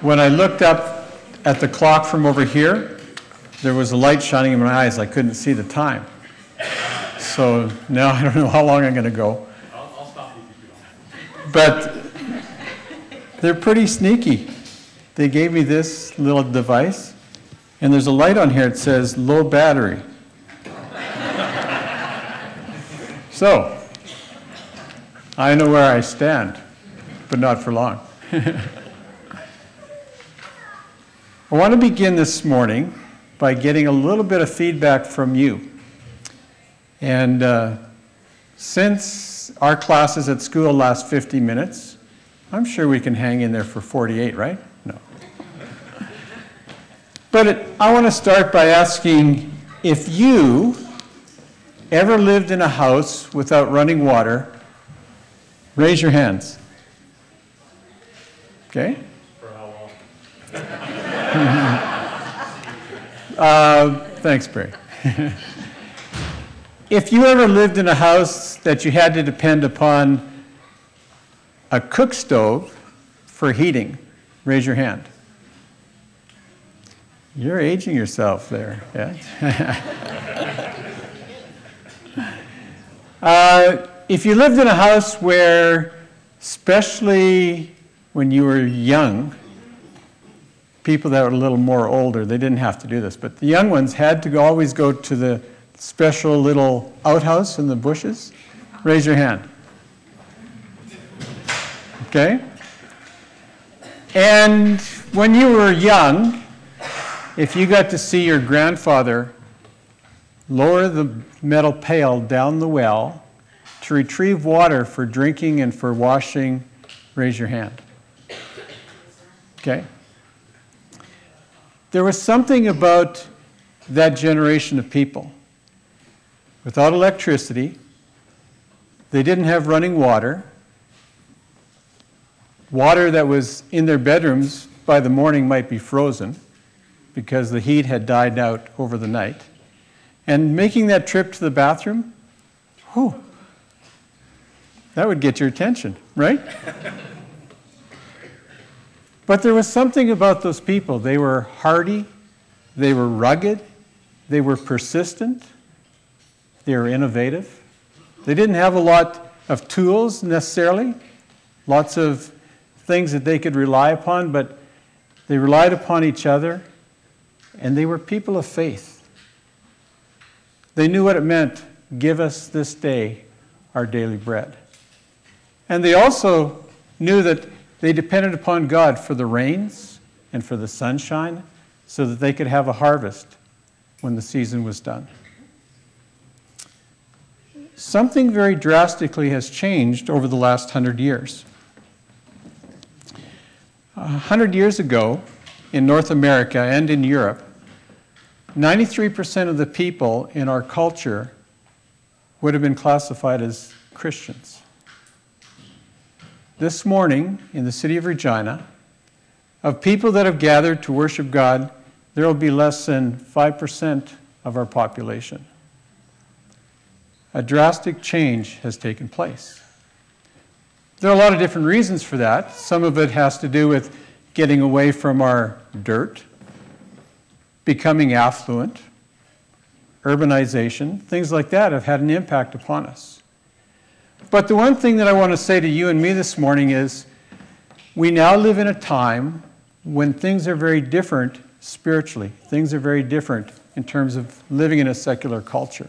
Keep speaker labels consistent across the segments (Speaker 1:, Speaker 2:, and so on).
Speaker 1: when I looked up at the clock from over here, there was a light shining in my eyes. I couldn't see the time. So now I don't know how long I'm going to go.
Speaker 2: I'll stop you if you don't.
Speaker 1: But they're pretty sneaky. They gave me this little device, and there's a light on here that says low battery. So I know where I stand, but not for long. I want to begin this morning by getting a little bit of feedback from you. And since our classes at school last 50 minutes, I'm sure we can hang in there for 48, right? No. But I want to start by asking if you ever lived in a house without running water. Raise your hands. Okay?
Speaker 2: For how long?
Speaker 1: Thanks, Barry. If you ever lived in a house that you had to depend upon a cook stove for heating, raise your hand. You're aging yourself there. Yeah? If you lived in a house where, especially when you were young, people that were a little more older, they didn't have to do this, but the young ones had to always go to the special little outhouse in the bushes, raise your hand. Okay? And when you were young, if you got to see your grandfather lower the metal pail down the well to retrieve water for drinking and for washing, raise your hand. Okay? There was something about that generation of people. Without electricity, they didn't have running water. Water that was in their bedrooms by the morning might be frozen because the heat had died out over the night. And making that trip to the bathroom, whew, that would get your attention, right? But there was something about those people. They were hardy, they were rugged, they were persistent, they were innovative. They didn't have a lot of tools necessarily, lots of things that they could rely upon, but they relied upon each other, and they were people of faith. They knew what it meant, give us this day our daily bread. And they also knew that they depended upon God for the rains and for the sunshine so that they could have a harvest when the season was done. Something very drastically has changed over the last 100 years. 100 years ago, in North America and in Europe, 93% of the people in our culture would have been classified as Christians. This morning, in the city of Regina, of people that have gathered to worship God, there will be less than 5% of our population. A drastic change has taken place. There are a lot of different reasons for that. Some of it has to do with getting away from our dirt, becoming affluent, urbanization, things like that have had an impact upon us. But the one thing that I want to say to you and me this morning is we now live in a time when things are very different spiritually. Things are very different in terms of living in a secular culture.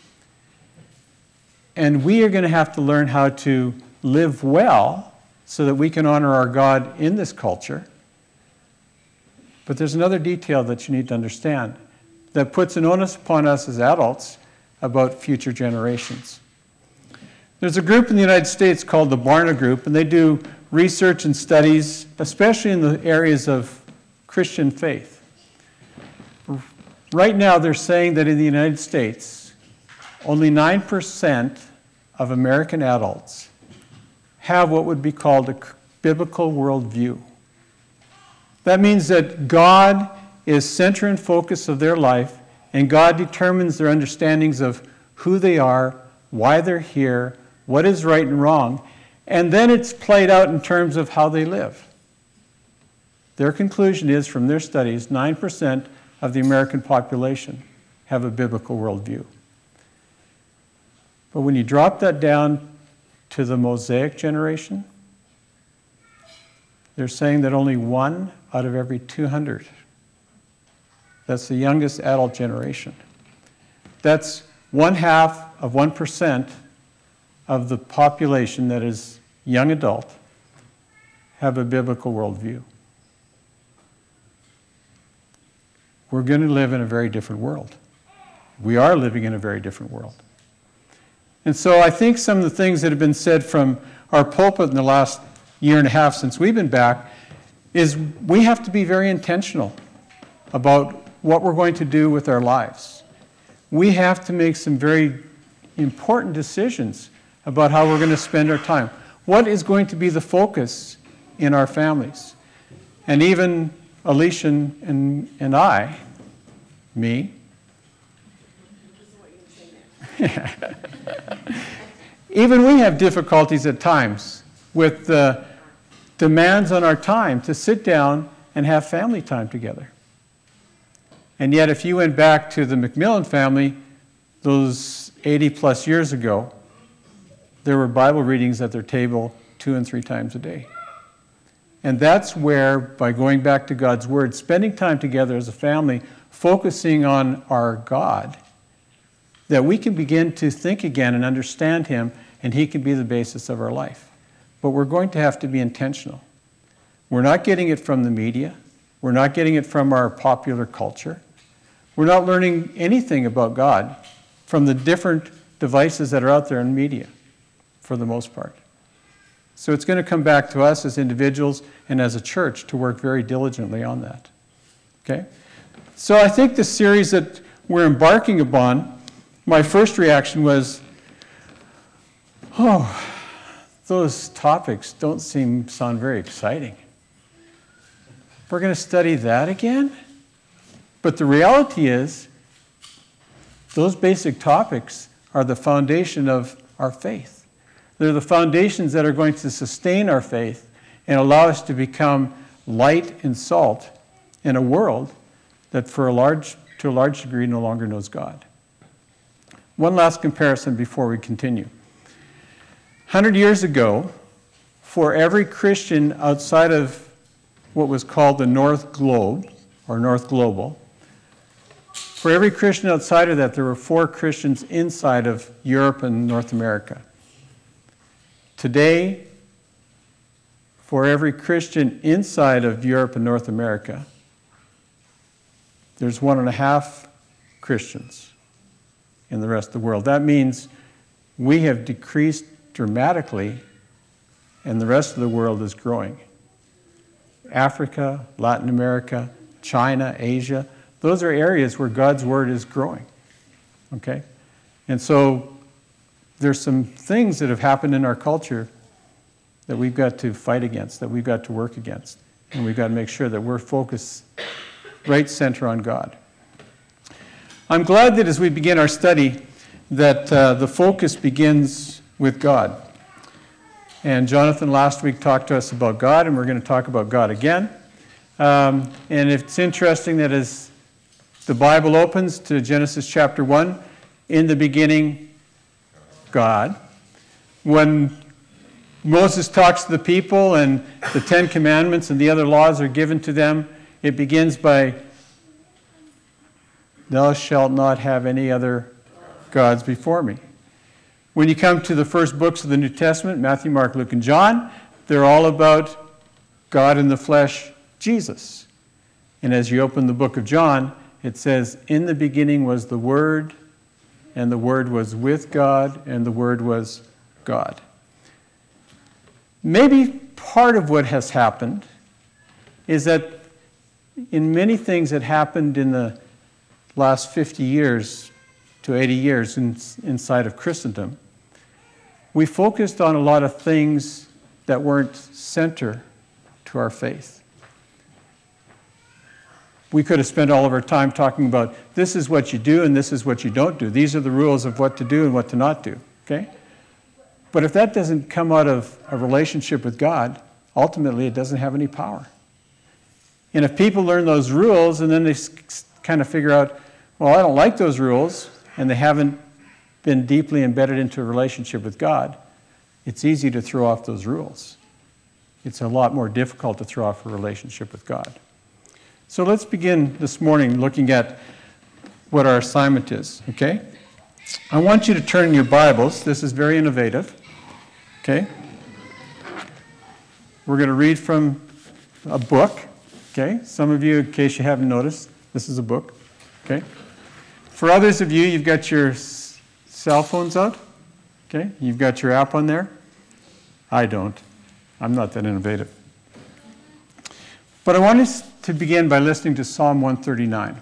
Speaker 1: And we are going to have to learn how to live well so that we can honor our God in this culture. But there's another detail that you need to understand that puts an onus upon us as adults about future generations. There's a group in the United States called the Barna Group, and they do research and studies, especially in the areas of Christian faith. Right now, they're saying that in the United States, only 9% of American adults have what would be called a biblical worldview. That means that God is center and focus of their life, and God determines their understandings of who they are, why they're here, what is right and wrong, and then it's played out in terms of how they live. Their conclusion is, from their studies, 9% of the American population have a biblical worldview. But when you drop that down to the Mosaic generation, they're saying that only 1 out of every 200. That's the youngest adult generation. That's 0.5% of the population that is young adult have a biblical worldview. We're going to live in a very different world. We are living in a very different world. And so I think some of the things that have been said from our pulpit in the last year and a half since we've been back is we have to be very intentional about what we're going to do with our lives. We have to make some very important decisions about how we're going to spend our time. What is going to be the focus in our families? And even Alicia and I, me, even we have difficulties at times with the demands on our time to sit down and have family time together. And yet if you went back to the McMillan family, those 80 plus years ago, there were Bible readings at their table 2 and 3 times a day. And that's where, by going back to God's Word, spending time together as a family, focusing on our God, that we can begin to think again and understand Him, and He can be the basis of our life. But we're going to have to be intentional. We're not getting it from the media. We're not getting it from our popular culture. We're not learning anything about God from the different devices that are out there in media, for the most part. So it's going to come back to us as individuals and as a church to work very diligently on that. Okay? So I think the series that we're embarking upon, my first reaction was, oh, those topics don't sound very exciting. We're going to study that again? But the reality is, those basic topics are the foundation of our faith. They're the foundations that are going to sustain our faith and allow us to become light and salt in a world that to a large degree no longer knows God. One last comparison before we continue. 100 years ago, for every Christian outside of what was called the North Globe, or North Global, for every Christian outside of that, there were 4 Christians inside of Europe and North America. Today, for every Christian inside of Europe and North America, there's 1.5 Christians in the rest of the world. That means we have decreased dramatically, and the rest of the world is growing. Africa, Latin America, China, Asia, those are areas where God's Word is growing. Okay? And so there's some things that have happened in our culture that we've got to fight against, that we've got to work against. And we've got to make sure that we're focused right center on God. I'm glad that as we begin our study that the focus begins with God. And Jonathan last week talked to us about God, and we're going to talk about God again. And it's interesting that as the Bible opens to Genesis chapter 1, in the beginning, God. When Moses talks to the people and the 10 Commandments and the other laws are given to them, it begins by, "Thou shalt not have any other gods before me." When you come to the first books of the New Testament, Matthew, Mark, Luke, and John, they're all about God in the flesh, Jesus. And as you open the book of John, it says, "In the beginning was the Word, and the Word was with God, and the Word was God." Maybe part of what has happened is that in many things that happened in the last 50 years to 80 years inside of Christendom, we focused on a lot of things that weren't center to our faith. We could have spent all of our time talking about this is what you do and this is what you don't do. These are the rules of what to do and what to not do. Okay? But if that doesn't come out of a relationship with God, ultimately it doesn't have any power. And if people learn those rules and then they kind of figure out, well, I don't like those rules, and they haven't been deeply embedded into a relationship with God, it's easy to throw off those rules. It's a lot more difficult to throw off a relationship with God. So let's begin this morning looking at what our assignment is, okay? I want you to turn your Bibles. This is very innovative, okay? We're going to read from a book, okay? Some of you, in case you haven't noticed, this is a book, okay? For others of you, you've got your cell phones out, okay? You've got your app on there. I don't. I'm not that innovative. But I want us to begin by listening to Psalm 139.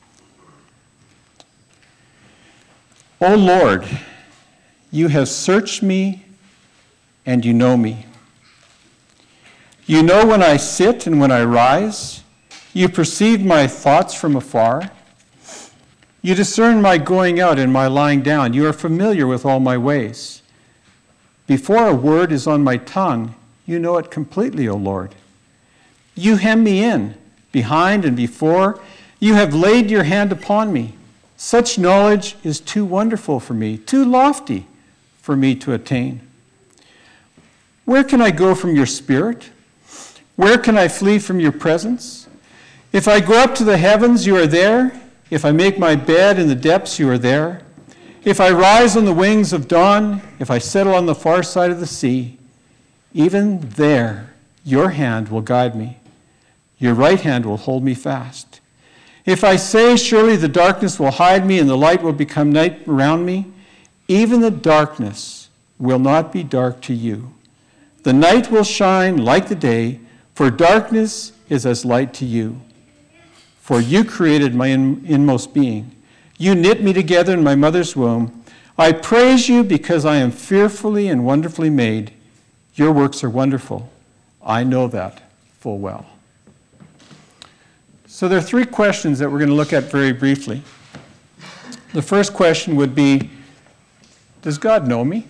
Speaker 1: O Lord, you have searched me and you know me. You know when I sit and when I rise. You perceive my thoughts from afar. You discern my going out and my lying down. You are familiar with all my ways. Before a word is on my tongue, you know it completely, O Lord. You hem me in, behind and before. You have laid your hand upon me. Such knowledge is too wonderful for me, too lofty for me to attain. Where can I go from your spirit? Where can I flee from your presence? If I go up to the heavens, you are there. If I make my bed in the depths, you are there. If I rise on the wings of dawn, if I settle on the far side of the sea, even there your hand will guide me. Your right hand will hold me fast. If I say, surely the darkness will hide me and the light will become night around me, even the darkness will not be dark to you. The night will shine like the day, for darkness is as light to you. For you created my inmost being. You knit me together in my mother's womb. I praise you because I am fearfully and wonderfully made. Your works are wonderful. I know that full well. So there are three questions that we're going to look at very briefly. The first question would be, does God know me?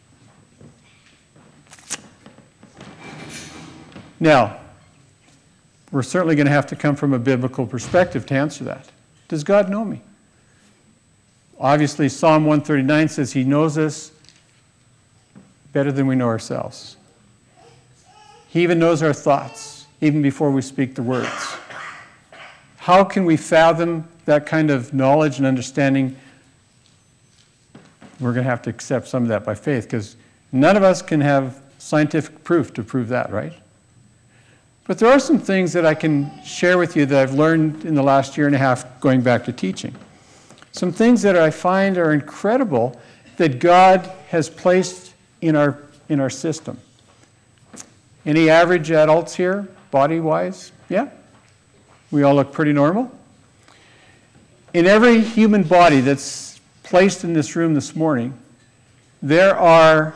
Speaker 1: Now, we're certainly going to have to come from a biblical perspective to answer that. Does God know me? Obviously, Psalm 139 says he knows us better than we know ourselves. He even knows our thoughts, even before we speak the words. How can we fathom that kind of knowledge and understanding? We're going to have to accept some of that by faith, because none of us can have scientific proof to prove that, right? But there are some things that I can share with you that I've learned in the last year and a half going back to teaching. Some things that I find are incredible that God has placed in our system. Any average adults here, body-wise? Yeah? We all look pretty normal? In every human body that's placed in this room this morning, there are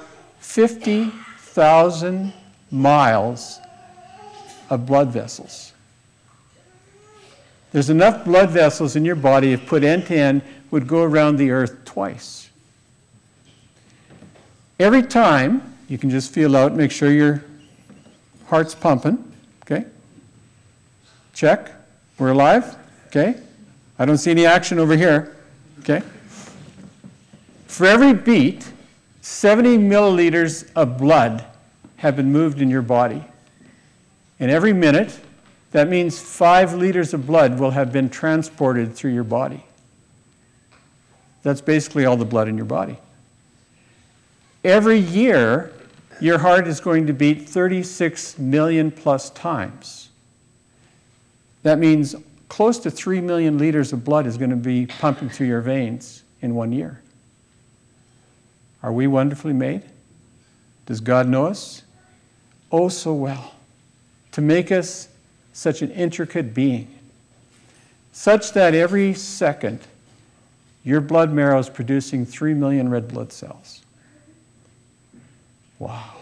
Speaker 1: 50,000 miles of blood vessels. There's enough blood vessels in your body, if put end to end, would go around the earth twice. Every time, you can just feel out, make sure your heart's pumping, okay? Check. We're alive, okay? I don't see any action over here, okay? For every beat, 70 milliliters of blood have been moved in your body. And every minute, that means 5 liters of blood will have been transported through your body. That's basically all the blood in your body. Every year, your heart is going to beat 36 million plus times. That means close to 3 million liters of blood is going to be pumping through your veins in 1 year. Are we wonderfully made? Does God know us? Oh, so well. To make us such an intricate being, such that every second your blood marrow is producing 3 million red blood cells. Wow.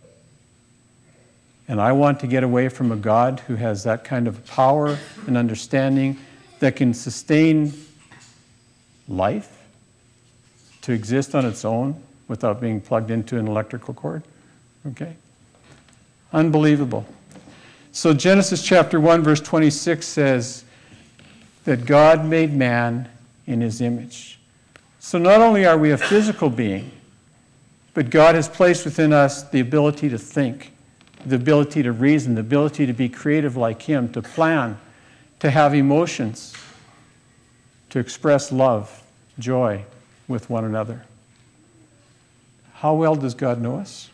Speaker 1: And I want to get away from a God who has that kind of power and understanding that can sustain life to exist on its own without being plugged into an electrical cord. Okay? Unbelievable. So Genesis chapter 1, verse 26 says that God made man in his image. So not only are we a physical being, but God has placed within us the ability to think, the ability to reason, the ability to be creative like him, to plan, to have emotions, to express love, joy with one another. How well does God know us?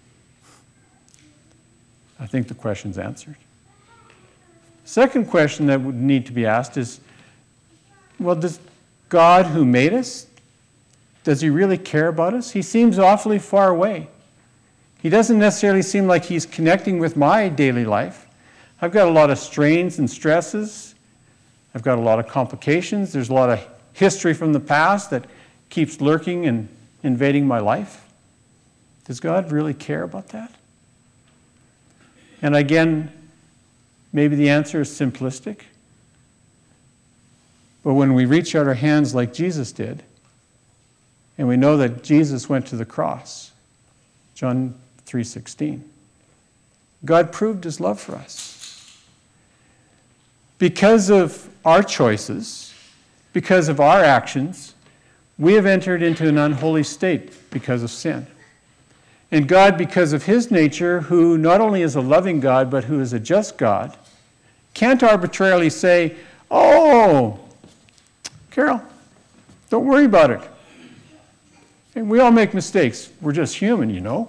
Speaker 1: I think the question's answered. Second question that would need to be asked is, well, does God who made us, does he really care about us? He seems awfully far away. He doesn't necessarily seem like he's connecting with my daily life. I've got a lot of strains and stresses. I've got a lot of complications. There's a lot of history from the past that keeps lurking and invading my life. Does God really care about that? And again, maybe the answer is simplistic. But when we reach out our hands like Jesus did, and we know that Jesus went to the cross, John 3:16, God proved his love for us. Because of our choices, because of our actions, we have entered into an unholy state because of sin. And God, because of his nature, who not only is a loving God, but who is a just God, can't arbitrarily say, oh, Carol, don't worry about it. And we all make mistakes. We're just human, you know.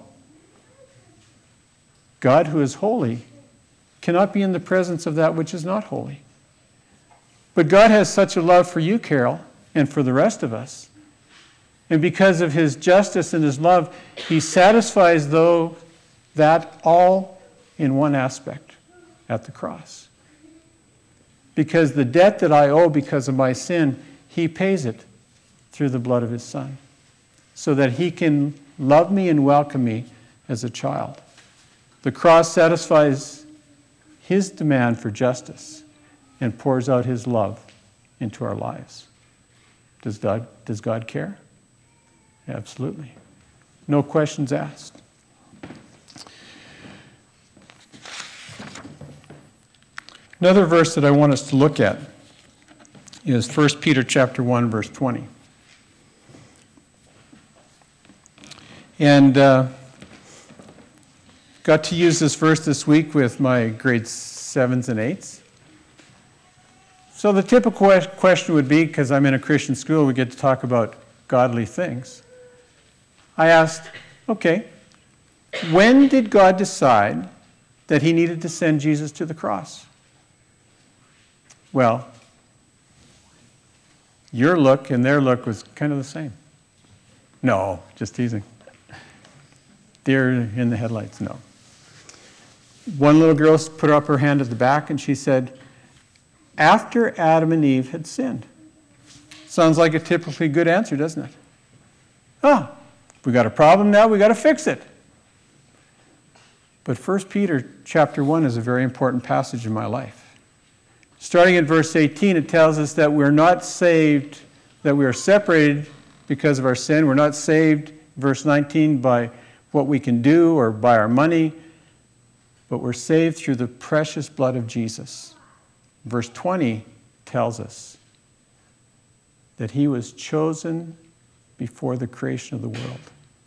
Speaker 1: God, who is holy, cannot be in the presence of that which is not holy. But God has such a love for you, Carol, and for the rest of us. And because of his justice and his love, he satisfies that all in one aspect, at the cross. Because the debt that I owe because of my sin, he pays it through the blood of his Son, so that he can love me and welcome me as a child. The cross satisfies his demand for justice and pours out his love into our lives. Does God care? Absolutely. No questions asked. Another verse that I want us to look at is 1 Peter chapter 1, verse 20. And got to use this verse this week with my grades 7s and 8s. So the typical question would be, because I'm in a Christian school, we get to talk about godly things. I asked, okay, when did God decide that he needed to send Jesus to the cross? Well, your look and their look was kind of the same. No, just teasing. Deer in the headlights, no. One little girl put up her hand at the back and she said, after Adam and Eve had sinned. Sounds like a typically good answer, doesn't it? Oh, we got a problem now, we got to fix it. But 1 Peter chapter 1 is a very important passage in my life. Starting at verse 18, it tells us that we're not saved, that we are separated because of our sin. We're not saved, verse 19, by what we can do or by our money, but we're saved through the precious blood of Jesus. Verse 20 tells us that he was chosen before the creation of the world.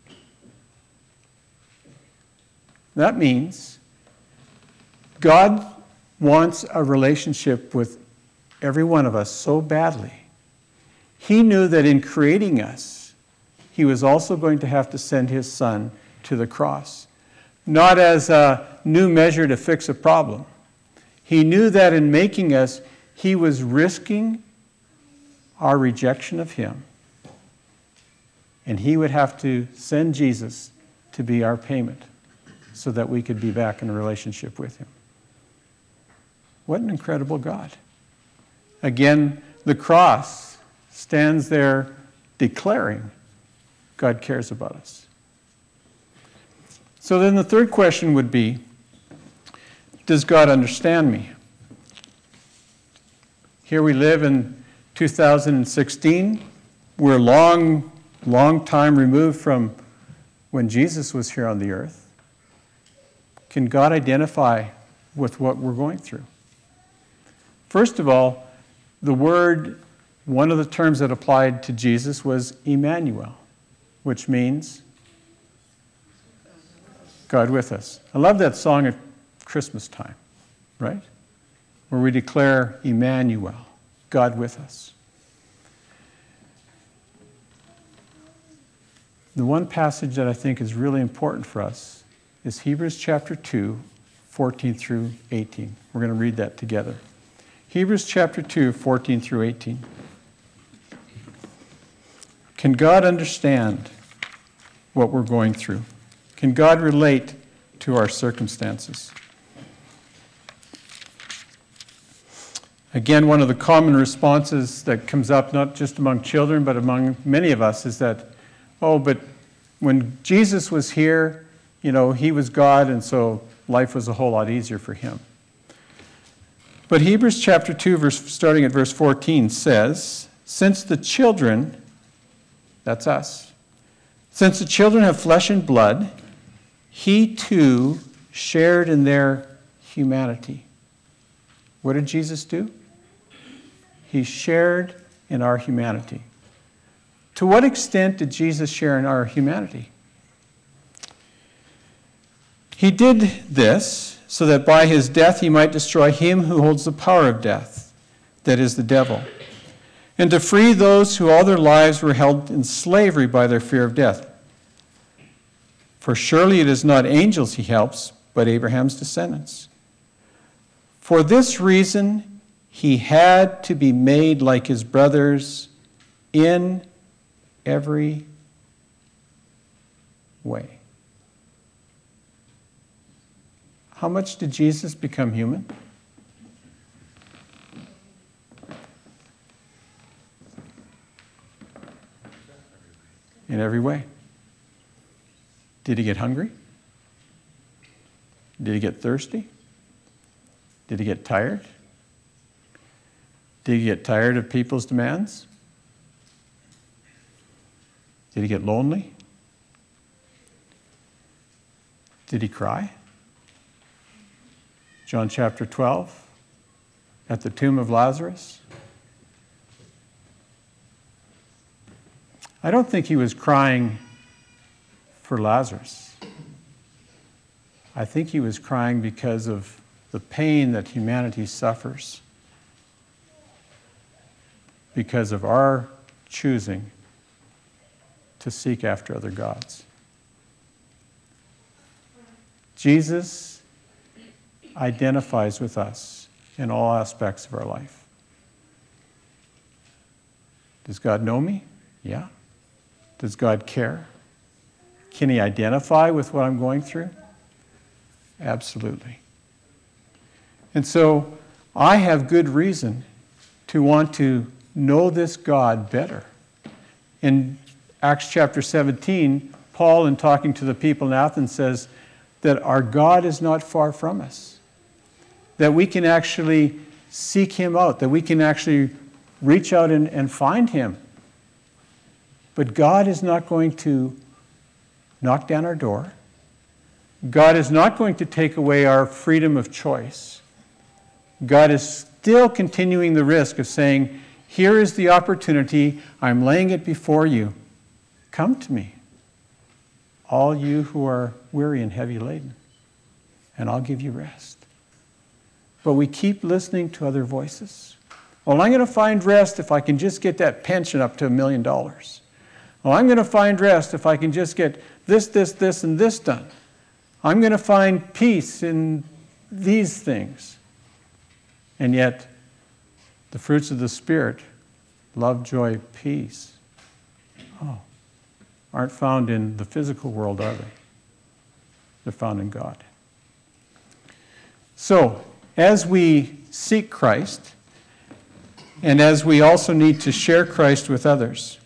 Speaker 1: That means God wants a relationship with every one of us so badly. He knew that in creating us, he was also going to have to send his Son to the cross. Not as a new measure to fix a problem. He knew that in making us, he was risking our rejection of him. And he would have to send Jesus to be our payment so that we could be back in a relationship with him. What an incredible God. Again, the cross stands there declaring God cares about us. So then the third question would be, does God understand me? Here we live in 2016. We're a long time removed from when Jesus was here on the earth. Can God identify with what we're going through. First of all, one of the terms that applied to Jesus was Emmanuel, which means God with us. I love that song at Christmas time, right? Where we declare Emmanuel, God with us. The one passage that I think is really important for us is Hebrews chapter 2, 14 through 18. We're going to read that together. Hebrews chapter 2, 14 through 18. Can God understand what we're going through? Can God relate to our circumstances? Again, one of the common responses that comes up, not just among children, but among many of us, is that, oh, but when Jesus was here, he was God, and so life was a whole lot easier for him. But Hebrews chapter 2, starting at verse 14, says, since the children, that's us, since the children have flesh and blood, he too shared in their humanity. What did Jesus do? He shared in our humanity. To what extent did Jesus share in our humanity? He did this so that by his death he might destroy him who holds the power of death, that is, the devil, and to free those who all their lives were held in slavery by their fear of death. For surely it is not angels he helps, but Abraham's descendants. For this reason he had to be made like his brothers in every way. How much did Jesus become human? In every way. Did he get hungry? Did he get thirsty? Did he get tired? Did he get tired of people's demands? Did he get lonely? Did he cry? John chapter 12, at the tomb of Lazarus. I don't think he was crying for Lazarus. I think he was crying because of the pain that humanity suffers because of our choosing to seek after other gods. Jesus identifies with us in all aspects of our life. Does God know me? Yeah. Does God care? Can he identify with what I'm going through? Absolutely. And so I have good reason to want to know this God better. In Acts chapter 17, Paul, in talking to the people in Athens, says that our God is not far from us, that we can actually seek him out, that we can actually reach out and find him. But God is not going to knock down our door. God is not going to take away our freedom of choice. God is still continuing the risk of saying, here is the opportunity, I'm laying it before you. Come to me, all you who are weary and heavy laden, and I'll give you rest. But we keep listening to other voices. Well, I'm going to find rest if I can just get that pension up to $1 million. Well, I'm going to find rest if I can just get this, and this done. I'm going to find peace in these things. And yet, the fruits of the Spirit, love, joy, peace, aren't found in the physical world, are they? They're found in God. So, as we seek Christ, and as we also need to share Christ with others,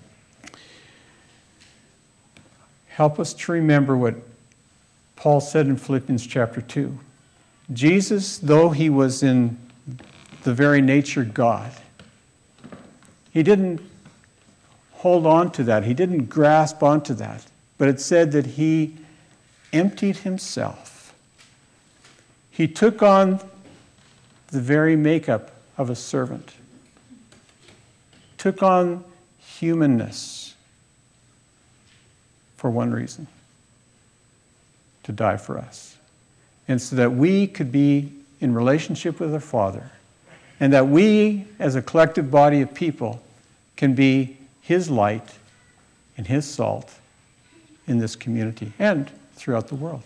Speaker 1: help us to remember what Paul said in Philippians chapter 2. Jesus, though he was in the very nature God, he didn't hold on to that. He didn't grasp onto that. But it said that he emptied himself. He took on the very makeup of a servant, took on humanness for one reason, to die for us. And so that we could be in relationship with our Father, and that we, as a collective body of people, can be His light and His salt in this community and throughout the world.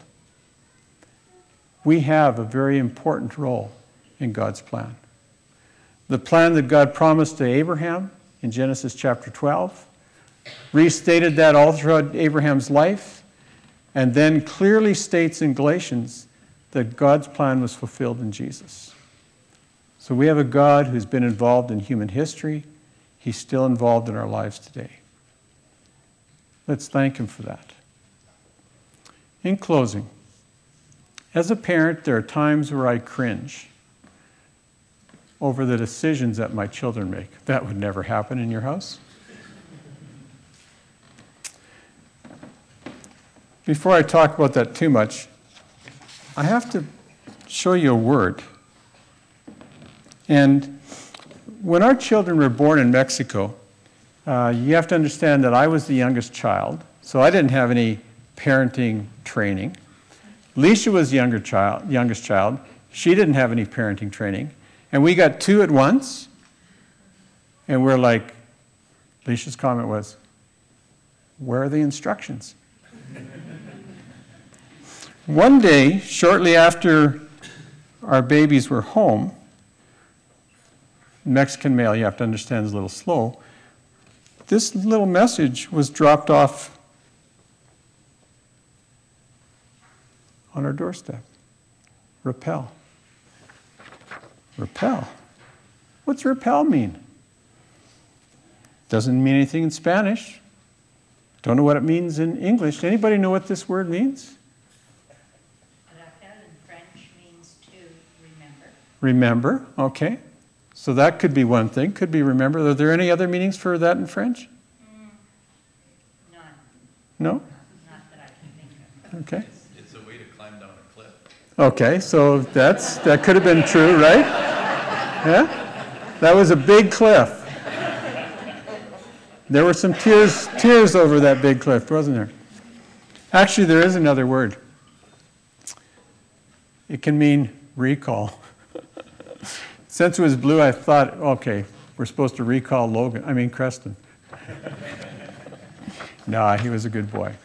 Speaker 1: We have a very important role in God's plan. The plan that God promised to Abraham in Genesis chapter 12, restated that all throughout Abraham's life, and then clearly states in Galatians that God's plan was fulfilled in Jesus. So we have a God who's been involved in human history. He's still involved in our lives today. Let's thank Him for that. In closing, as a parent, there are times where I cringe over the decisions that my children make. That would never happen in your house. Before I talk about that too much, I have to show you a word. And when our children were born in Mexico, you have to understand that I was the youngest child, so I didn't have any parenting training. Leisha was the youngest child. She didn't have any parenting training. And we got two at once, and we're like, Leisha's comment was, where are the instructions? One day, shortly after our babies were home, Mexican mail, you have to understand, is a little slow, this little message was dropped off on our doorstep. Repel. Repel? What's repel mean? Doesn't mean anything in Spanish. Don't know what it means in English. Anybody know what this word means?
Speaker 3: Rappel in French means to remember.
Speaker 1: Remember, okay. So that could be one thing, could be remember. Are there any other meanings for that in French?
Speaker 3: None.
Speaker 1: No?
Speaker 3: Not that I can think of.
Speaker 1: Okay.
Speaker 2: It's a way to climb down a cliff.
Speaker 1: Okay, so that could have been true, right? Yeah? That was a big cliff. There were some tears over that big cliff, wasn't there? Actually, there is another word. It can mean recall. Since it was blue, I thought, okay, we're supposed to recall Creston. Nah, he was a good boy.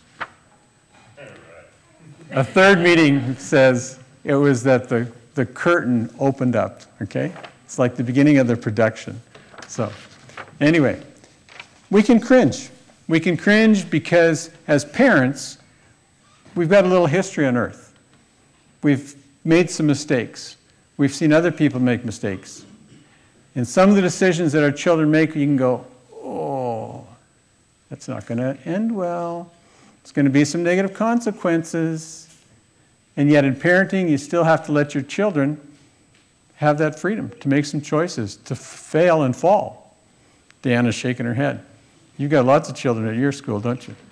Speaker 1: A third meaning says it was that the curtain opened up, okay? It's like the beginning of the production. So, anyway, we can cringe. We can cringe because as parents, we've got a little history on earth. We've made some mistakes. We've seen other people make mistakes. And some of the decisions that our children make, you can go, oh, that's not going to end well. It's going to be some negative consequences. And yet in parenting, you still have to let your children have that freedom to make some choices, to fail and fall. Deanna's shaking her head. You've got lots of children at your school, don't you?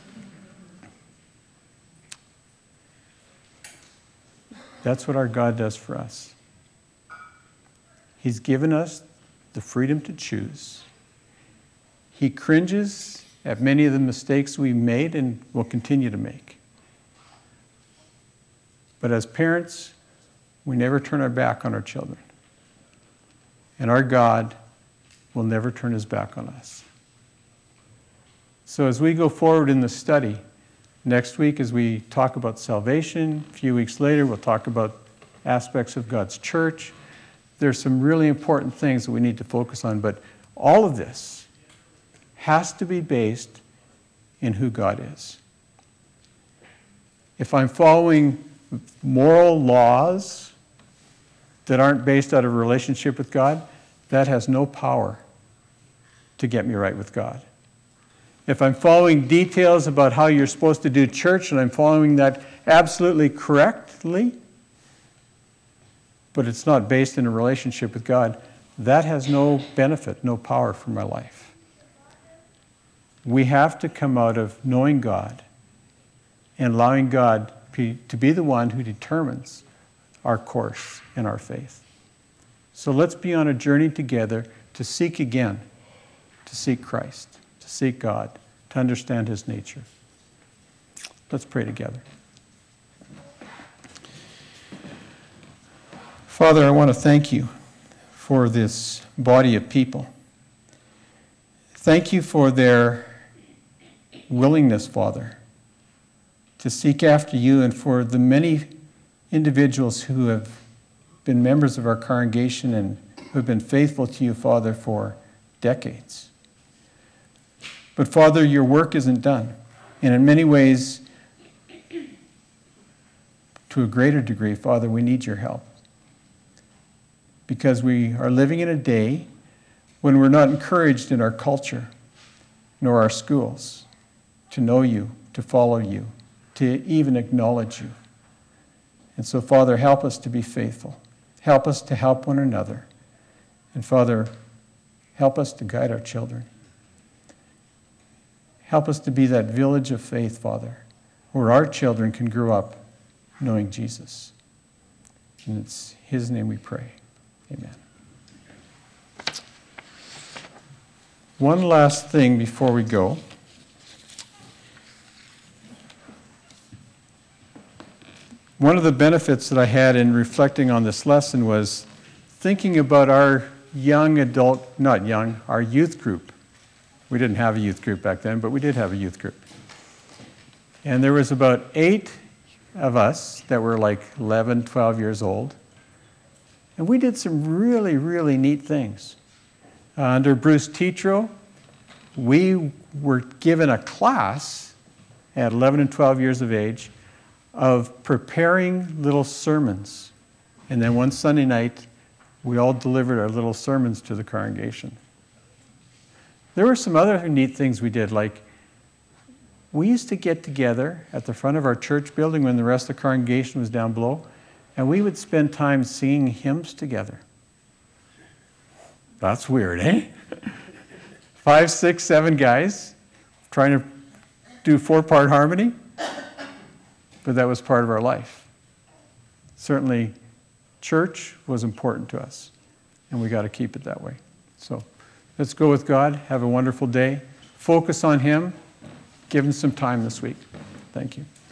Speaker 1: That's what our God does for us. He's given us the freedom to choose. He cringes at many of the mistakes we've made and will continue to make. But as parents, we never turn our back on our children. And our God will never turn His back on us. So as we go forward in the study, next week as we talk about salvation, a few weeks later we'll talk about aspects of God's church. There's some really important things that we need to focus on, but all of this has to be based in who God is. If I'm following moral laws that aren't based out of a relationship with God, that has no power to get me right with God. If I'm following details about how you're supposed to do church and I'm following that absolutely correctly, but it's not based in a relationship with God, that has no benefit, no power for my life. We have to come out of knowing God and allowing God to be the one who determines our course in our faith. So let's be on a journey together to seek again, to seek Christ, to seek God, to understand his nature. Let's pray together. Father, I want to thank you for this body of people. Thank you for their willingness, Father, to seek after you, and for the many individuals who have been members of our congregation and who have been faithful to you, Father, for decades. But Father, your work isn't done. And in many ways, to a greater degree, Father, we need your help. Because we are living in a day when we're not encouraged in our culture, nor our schools, to know you, to follow you, to even acknowledge you. And so, Father, help us to be faithful. Help us to help one another. And Father, help us to guide our children. Help us to be that village of faith, Father, where our children can grow up knowing Jesus. And it's his name we pray. Amen. One last thing before we go. One of the benefits that I had in reflecting on this lesson was thinking about our our youth group. We didn't have a youth group back then, but we did have a youth group. And there was about 8 of us that were like 11, 12 years old. And we did some really, really neat things. Under Bruce Tetreault, we were given a class at 11 and 12 years of age of preparing little sermons. And then one Sunday night, we all delivered our little sermons to the congregation. There were some other neat things we did, like we used to get together at the front of our church building when the rest of the congregation was down below, and we would spend time singing hymns together. That's weird, eh? 5, 6, 7 guys trying to do 4-part harmony, but that was part of our life. Certainly, church was important to us, and we got to keep it that way. So let's go with God. Have a wonderful day. Focus on him. Give him some time this week. Thank you.